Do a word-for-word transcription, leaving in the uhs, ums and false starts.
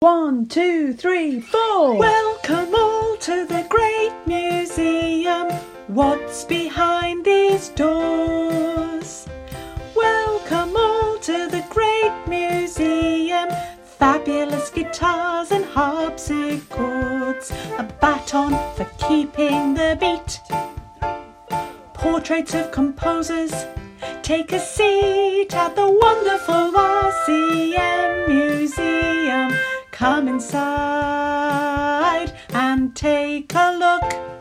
One, two, three, four. Welcome all to the great museum. What's behind these doors? Welcome all to the great museum. Fabulous guitars and harpsichords, a baton for keeping the beat, portraits of composers. Take a seat at the wonderful R C M Museum. Come inside and take a look.